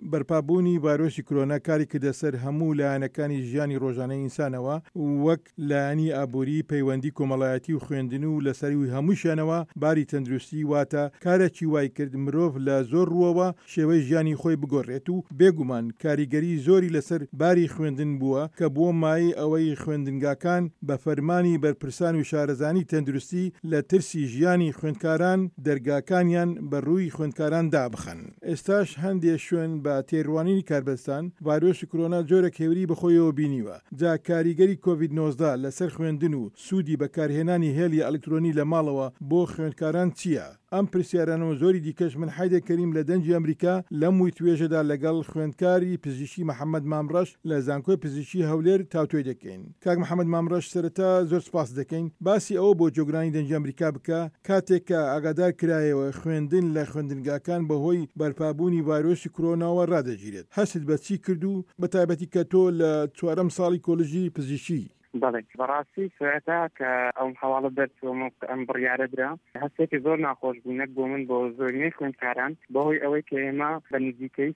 بەرپابوونی ڤایرۆسی کۆرۆنا کاری کردە سەر هەموو لایەنەکانی ژیانی ڕۆژانەی ئینسانەوە وەک لایەنی ئابووری، پەیوەندی کۆمەڵایەتی و خوێندن و لەسەری هەمووشانەوە باری تەندروستی واتە کارێکی وای کرد مرۆڤ لە زۆر ڕووەوە شێوەی ژیانی خۆی بگۆڕێت و بێگومان کاریگەری زۆری لەسەر باری خوێندن بووە کە بووە مای ئەوەی خوێندنگاکان بە فەرمانی بەرپرسان و شارەزانی تەندروستی لە ترسی ژیانی خوێندکاران دەرگاکانیان بەڕووی خوێندکاران دابخەن. ئێستاش هەندێک شوێن بە تێڕوانینی کاربەستان ڤایرۆسی کۆرۆنا جۆرە کێوری بەخۆیەوە بینیوە. جا کاریگەری کۆڤید-19 لەسەر خوێندن و سوودی بەکارهێنانی هێلی ئەلکترۆنی لە ماڵەوە بۆ خوێندکاران چییە؟ ئەم پرسیارانەوە زۆری دیکەش من حەیدەر کەریم لە دەنجی ئەمریکا لەم وی توێژەدا لەگەڵ خوێندکاری پزیشکی محەممەد مامڕەش لە زانکۆی پزیشکی هەولێر تاوتوێ دەکەین. کاک محەممەد مامڕەش سەرەتا زۆر سپاس دەکەین باسی ئەوە بۆ جۆگرانی دەنجی ئەمریکا بکە کاتێک کە ئاگادار کرایەوە خوێندن لە خوێندنگاکان بەهۆی بەرپابوونی ڤایرۆسی کۆرۆناوە ڕادەگیرێت. هەست بە چی کرد و بەتایبەتی کە تۆ لە 4ەم ساڵی کۆلژی پزیشکی؟ بەڵێ بەڕاستی سوێتە کە ئەو هەواڵە دەرچووم ئەم بڕیارە درا هەستێکی زۆر ناخۆش بوونەک بۆ من بۆ زۆرینەی خوێندکاران بەهۆی ئەوەی کە ئێمە بە نزیکەی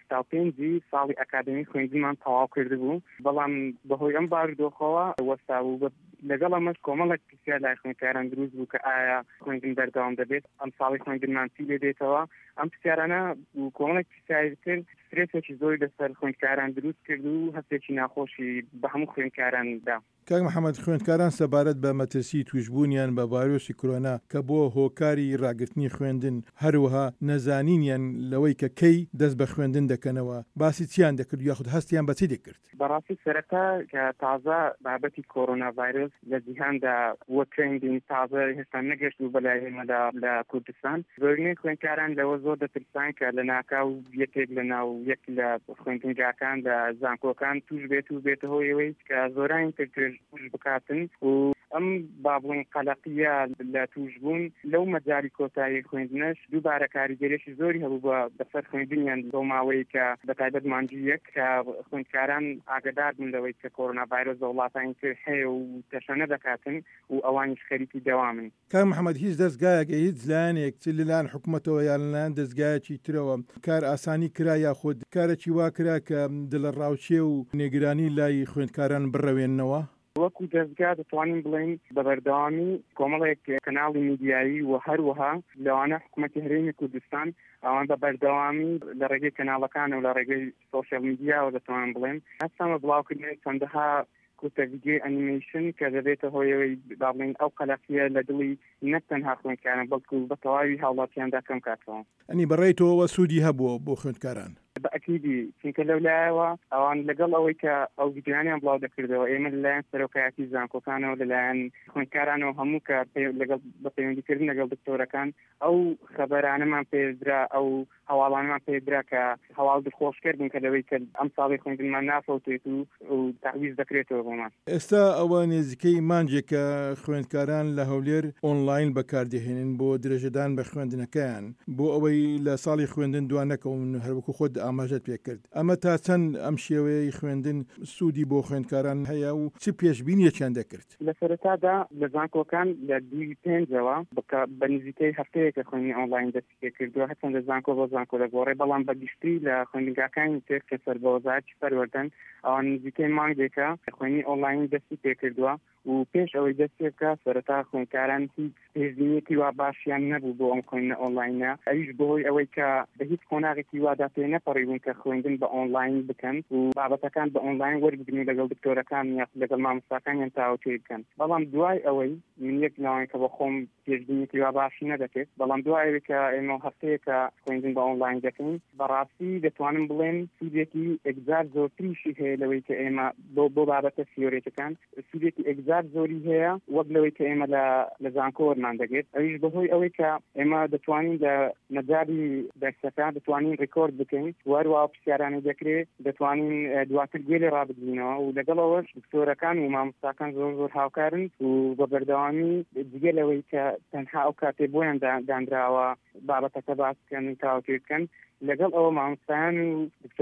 1970 ساڵی ئەکادمی خوێندنمان تەواو کردبوو بەڵام بەهۆی ئەم بارودۆخەوە وەستا بوو لەگەڵ ئەمەش کۆمەڵێک پرسیار لای خوێندکاران دروست بوو کە ئایا خوێندن بەردەوام دەبێت ئەم ساڵی خوێندنمان چی لێ دێتەوە ئەم پرسیارانە کۆمەڵێک پرسیاری کرد سترێسێکی زۆری لەسەر خوێندکاران دروست کرد و هەستێکی ناخۆشی بە هەموو خوێندکاراندا. کاک محەممەد خوێندکاران سەبارەت بە مەترسی توشبوونیان بە ڤایرۆسی کۆرۆنا کە بۆ هۆکاری ڕاگررتنی خوێندن هەروەها نەزانینیان لەوەی کە کەی دەست بە خوێندن دەکەنەوە باسی چیان دەکرد یاخود هەستیان بەچی دەکرد؟ بەڕاستی سەرەتا کە تازە بابەتی کۆرۆنا ڤایرۆس لە جیهاندا وە ترندین تازە هێستا نەگەشت و بەلای ئێمەدا لە کوردستان زۆرینەی خوێندکاران لەوە زۆر دەترسان کە لە ناکاو یەکێک لە ناو یەک لە خوێندنگاکان لە زانکۆکان توش بێت و بێتە هۆی ئەوەی کە زۆران توش بکاتن و ئەم بابڵین قەلەقیە لە توشبوون لەو مەجای کۆتایی خوێندنەش دووبارە کاریگەریەکی زۆری هەبوو بەسەر خوێندنیان بۆ ماوەی کە بەتایبەت مانجی یەک کە خوێندکاران ئاگادار بوون لەوەی کە کۆرۆنا ڤایرۆس لە وڵاتانی تر هەیە و تەشەنە دەکاتن و ئەوانیش خەریکی دەوامن. کاک محەممەد هیچ دەستگایەکە هیچ لایەنێک چ لەلایەن حکوومەتەوە یان لەلایەن دەستگایەکی ترەوە کار ئاسانی کرا یاخود کارێکی وا کرا کە دلە ڕاوچێ و نێگرانی لای خوێندکاران بڕەوێننەوە؟ وەکو دەستگا دەتوانین بڵین بە بەردەوامی کۆمەڵێک کەناڵی میدیایی و هەروەها لەوانە حکوومەتی هەرێمی کوردستان ئەوان بە بەردەوامی لە ڕێگەی کەناڵەکانە و لە ڕێگەی سۆشیال میدیاوە دەتوانن بڵێن هەستامە بڵاوکردنی چەندەها کوتە ڤیدیۆ ئەنیمەیشن کە دەبێتە هۆیەوەی بڵین ئەو قەلەقیە لە دڵی نەک تەنها خوێندکاران بەڵکو بە تەواوی هاوڵاتیاندا کەم کاتەوە. ئەنی بەڕێی تۆوە سوودی هەبووە بۆ خوێندکاران؟ بەئەکیدی چونکە لەولایەوە ئەوان لەگەڵ ئەوەی کە ئەو ڤیدیۆیانیان بڵاو دەکردەوە ئێمە لەلایەن سەرۆکایەتی زانکۆکانەوە لەلایەن خوێندکارانەوە هەموو کە لەگەڵ بە پەیوەندیکردن لەگەڵ دکتۆرەکان ئەو خەبەرانەمان پێدرا ئەو هەواڵانمان پێدرا کە هەواڵ دڵخۆشکردن کە لەوەی کە ئەم ساڵی خوێندنمان نافەوتێت و تعویز دەکرێتەوە بۆمان. ئێستا ئەوە نێزیکەی مانجێکە خوێندکاران لە هەولێر ئۆنلاین بەکاردەهێنن بۆ درێژەدان بە خوێندنەکەیان بۆ ئەوەی لە ساڵی خوێندن دوانەکەون هەروەکو خۆت ئاماژەت پێ کرد. ئەمە تا چەند ئەم شێوەیەی خوێندن سوودی بۆ خوێندکاران هەیە و چ پێشبینیەکیان دەکرد؟ لە سەرەتادا لە زانکۆکان لە 2005ەوە بە نزیکەی هەفتەیەکە خوێندنی ئۆنلاین دەستی پێ کردووە هەچەندە زانکۆ بۆ زانکۆ دەگۆڕێ بەڵام بەگشتی لە خوێندنگاکانی تر کە سەربەوەزارکی پەروەردەن ئەوان نزیکەی مانگێکە خوێندنی ئۆنلاین دەستی پێ کردووە و پێش ئەوەی دەستی بکە سەرەتا خوێندکاران هیچ پێشبینیەکی وا باشیان نەبوو بۆ ئەم خوێندنە ئۆنلاینە ئەویش بەهۆی ئەوەی کە بە هیچ کۆناغێکی وادا پێ نەپەڕیبوون کە خوێندن بە ئۆنلاین بکەن و بابەتەکان بە ئۆنلاین وەربگرن لەگەڵ دکتۆرەکان یا لەگەڵ مامۆستاکانیان تاوتوێ بکەن بەڵام دوای ئەوەی من یەک ناوەیە کە بە خۆم پێشبینیەکی وا باشی نەدەکرد بەڵام دوای ئەوەی کە ئێمە هەفتەیەکە خوێندن بە ئۆنلاین دەکەین بەڕاستی دەتوانم بڵێن سوودێکی ئەگزار زۆرتریشی هەیە لەوەی کە ئێمە بۆ بابەتە سیۆرێتەکان سوودێکی ئەگزار زۆری هەیە وەک لەوەی کە ئێمە لە زانکۆ وەرمان دەگرێت ئەویش بەهۆی ئەوەی کە ئێمە دەتوانین لە مەجاری دەرسەکان دەتوانین ڕێکۆرد بکەین وەروە پرسیارانی دەکرێت دەتوانین دواتر گوێلێ ڕابگرینەوە و لەگەڵەوەش دکتۆرەکان و مامۆستاکان زۆر هاوکارن و بە بەردەوامی جگە لەوەی کە تەنها ئەو کاتێ بۆیان دانراوە بابەتەکە باس بکەن و تاوتێ بکەن لەگەڵ ئەوە مامۆستایان و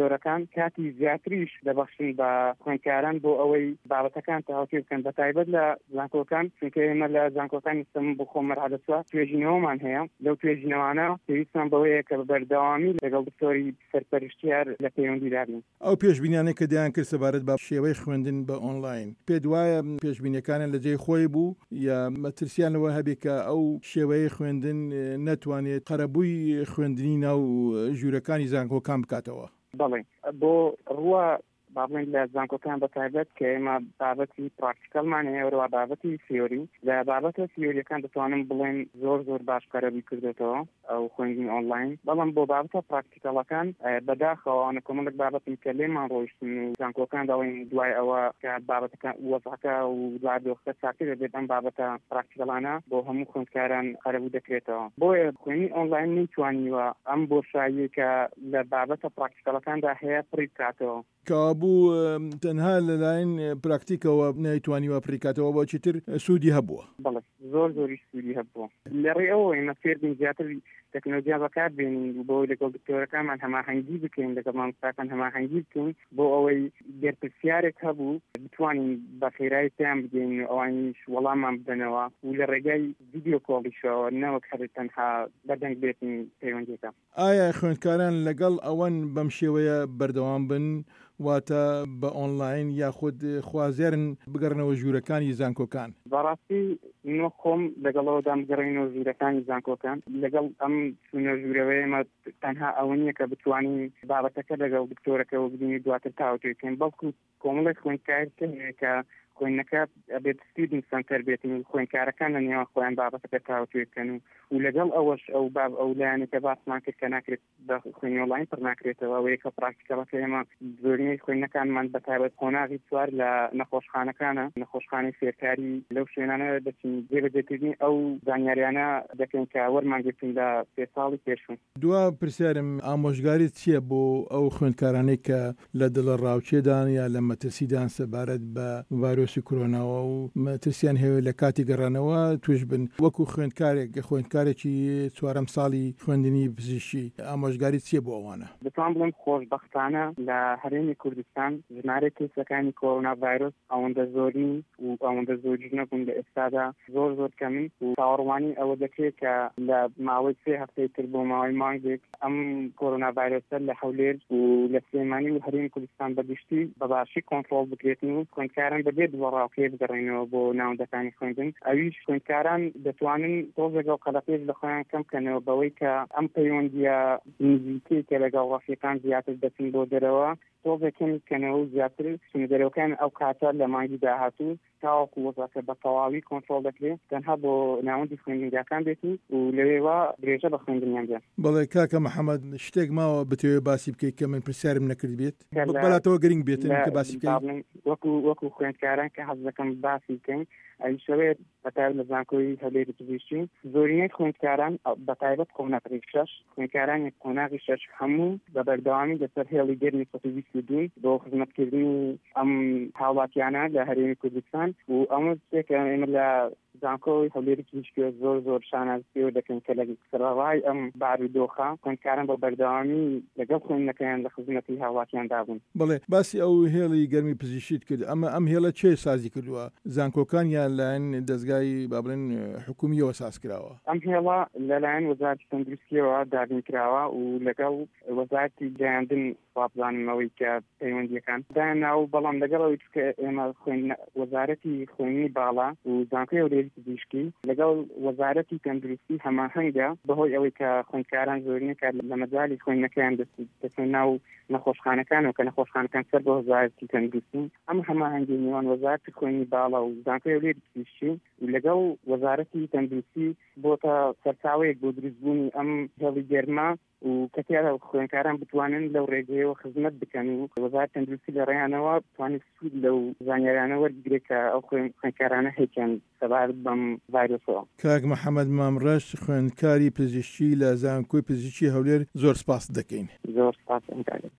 دکتۆرەکان کاتی زیاتریش دەبەخشن بە خوێندکاران بۆ ئەوەی بابەتەکان تەواوی بکەن بە تایبەت لە زانکۆکان چونکە ئێمە لە زانکۆکانی سەم بۆ خۆمەرحەلەسوە توێژینەوەمان هەیە لەو توێژینەوانە پێویستمان بەوەیە کە بەردەوامی لەگەڵ دکتۆری سەرپەرشتیار لە پەیوەندیدا بین. ئەو پێشبینیانەی کە دەیان کرد سەبارەت بە شێوەی خوێندن بە ئۆنلاین پێت وایە پێشبینیەکانە لە جێی خۆی بوو یا مەترسیانەوە هەبێت کە ئەو شێوەیە خوێندن نەتوانێت قەرەبووی خوێندنی ناو ژوورەکانی زانکۆکان بکاتەوە؟ بەڵێ بۆ ڕووە بابڵێن لە زانکۆکان بە تایبەت کە ئێمە بابەتی پراکتیکەڵمان هەیە وەرەوە بابەتی تیۆری لە بابەتە تیۆریەکان دەتوانم بڵێن زۆر باش قەرەبووی کردێتەوە ئەو خوێندنی ئۆنلاین بەڵام بۆ بابەتە پراکتیکەڵەکان بەداخەوە کۆمەڵێک بابەتم کە لێمان ڕۆیشتن و زانکۆکان دەڵێن دوای ئەوە کە بابەتەکان وەزعەکە و دوای دۆخەکە چاکر دەبێت ئەم بابەتە پراکتیکەڵانە بۆ هەموو خوێندکاران قەرەبوو دەکرێتەوە بۆیە خوێندنی ئۆنلاین نەیتوانیوە ئەم بۆشایی کە لە بابەتە پراکتیکەڵەکاندا هەیە پڕی بکاتەوە کابوو تەنها لەلایەن پراکتیکەوە نەیتوانیوە پڕیکاتەوە بۆ چیتر سوودی هەبووە؟ بەڵێ زۆری سوودی هەبووە لەڕێ ئەوە ئێمە فێر بین زیاتر تەکنۆلۆژیا بەکار بێنین بۆ لەگەڵ دکتۆرەکانمان هەماهەنگی بکەین لەگەڵ مامۆستاکان هەماهەنگی بکەین بۆ ئەوەی گەرپرسیارێک هەبوو بتوانین بە خێرایی پێیان بدەین و ئەوانیش وەڵاممان بدەنەوە و لە ڕێگای ڤیدیۆ کۆڵیشەوە نەوەک هەر تەنها بەدەنگ بێتین پەیوەندیەکە. ئایا خوێندکاران لەگەڵ ئەوەن بەم شێوەیە بەردەوام بن واتە بە ئۆنلاین یاخود خوازێرن بگەڕنەوە ژوورەکانی زانکۆکان؟ بەڕاستی نۆ خۆم لەگەڵەوەدا بگەڕێنەوە ژوورەکانی زانکۆکان لەگەڵ ئەم چونە ژوورەوەی ئێمە تەنها ئەوە نییە کە بتوانین بابەتەکە لەگەڵ دکتۆرەکەەوە بدینی دواتر تاوتێکین بەڵکو کۆمەڵێک خوێندکار کە خوێندنەکە ئەبێت ستودنت سەنتەر بێتن و خوێندکارەکان لە نێوان خۆیان بابەتەکە تاوتێکەکەن و لەگەڵ ئەوەش ئەو باب ئەو لایەنێکە باسمان کرد کە ناکرێت بە خوێنی ئۆنلاین پڕ ناکرێتەوە ئەوەیە کە پراکتیکەڵەکە ئێمە زۆرینەی خوێندنەکانمان بەتایبەت قۆناغی چوار لە نەخۆشخانەکانە نەخۆشخانەی فێرکاری لەو شوێنانە دەچین جێبەجێکردنی ئەو زانیاریانە دەکەین کە وەرمان گرتین لە 3 ساڵی پێشوون. دوا پرسیارم ئامۆژگاریت چییە بۆ ئەو خوێندکارانەی کە لە دڵە ڕاوچێدان یا لە مەترسیدان سەبارەت بە ڤایرۆسی کۆرۆناوە و مەترسیان هەیە لە کاتی گەڕانەوە توش بن وەکو خوێندکارێکی 4 ساڵی خوێندنی پزیشکی ئامۆژگاریت چییە بۆ ئەوانە؟ دەتوان بڵێم خۆشبەختانە لە هەرێمی کوردستان ژمارە کێسەکانی کۆرۆنا ڤایرۆس ئەوەندە زۆری و ئەوەندە زۆری نەبوون لە ئێستادا زۆر کەمن و چاوەڕوانی ئەوە دەکرێت کە لە ماوەی 3 هەفتەی تر بۆ ماوەی مانگێک ئەم کۆرۆنا ڤایرۆسە لە هەولێر و لە سلێمانی و هەرێمی کوردستان بەگشتی بەباشی کۆنتڕۆڵ بکرێتن و خوێندکاران بەبێت ڕاوکێ بگەڕێنەوە بۆ ناوەندەکانی خوێندن ئەویش خوێندکاران دەتوانن تۆز لەگەڵ قەلەپێش لە خۆیان کەم بکەنەوە بەوەی کە ئەم پەیوەندیە نزیکەی کە لەگەڵ ڕەفیقان زیاتر دەچن بۆ دەرەوە تۆزەکەم بکەنەوە و زیاتر سنوودەرەوەکان ئەو کاتە لە مانگی داهاتوو تاوەکو وەزعەکە بە تەواوی کۆنتڕۆڵ دەکرێت تەنها بۆ ناوەندی خوێندنگاکان بێتی و لەوێوە درێژە بە خوێندنیان بێت. بەڵێ کاکە محەممەد شتێک ماوە بتەوێ باسی بکەیت کە من پرسیارم نەکرد بێت بەلاتەوە گرنگ بێتن کە باسی بکەین وەکو خوێندکاران کە حەز دەکەم باسی بکەین ئەیشەوێت بەتایبەت لە زانکۆی هەولێری پزیشکی زۆرینەی خوێندکاران بەتایبەت قۆناغی 6 خوێندکارانی قۆناغی 6 هەموو بە بەردەوامی لەسەر هێڵی گەرمی 2022 بۆ خزمەتکردنی ئەم هاوڵاتیانە لە هەرێمی کوردستان و ئەمە شتێکە ئێمە لە زانکۆی هەولێری پزیشکی زۆر شانازیەوە دەکەن کە لە سەرڕای ئەم بارودۆخە خوێندکاران بە بەردەوامی لەگەڵ خوێندنەکەیان لە خزمەتی هاوڵاتیاندا بوون. بەڵێ باسی ئەو هێڵی گەرمی پزیشکیت کرد ئەم هێڵە چێ سازی کردووە زانکۆکان یان لایەن دەستگای بابڵێن حکومیەوە ساز کراوە؟ ئەم هێڵە لەلایەن وەزارەتی تەندروستیەوە دابین کراوە و لەگەڵ وەزارەتی گەیاندن وابزانمەوەی کە پەیوەندیەکان داناو بەڵام لەگەڵەوەی کە ئێمە وەزارەتی خوێنی باڵا و زانکۆی هەولێری پزیشکی لەگەڵ وەزارەتی تەندروستی هەماهەنگە بەهۆی ئەوەی کە خوێندکاران زۆرینە کار لە مەجالی خوێندنەکەیان دەچن ناو نەخۆشخانەکانەوە کە نەخۆشخانەکان سەر بە وەزارەتی تەندروستی ئەم هەماهەنگی نێوان وەزارەتی خوێنی باڵا و زانکۆی هەولێری پزیشکی و لەگەڵ وەزارەتی تەندروستی بۆتە سەرچاوەیەک بۆ دروستبوونی ئەم هێڵی گەرما و کەتیادا خوێندکاران بتوانن لەو ڕێگەیەوە خزمەت بکەن و وەزارەتی تەندروستی لە ڕێیانەوە بتوانێت سوود لەو زانیاریانە وەربگرێت کە ئەو خوێندکارانە هێکیان سەبارەت بەم ڤایرۆسەوە. کاک محەممەد مامڕەش خوێندکاری پزیشکی لە زانکۆی پزیشکی هەولێر زۆر سپاس دەکەین. زۆر سپاس.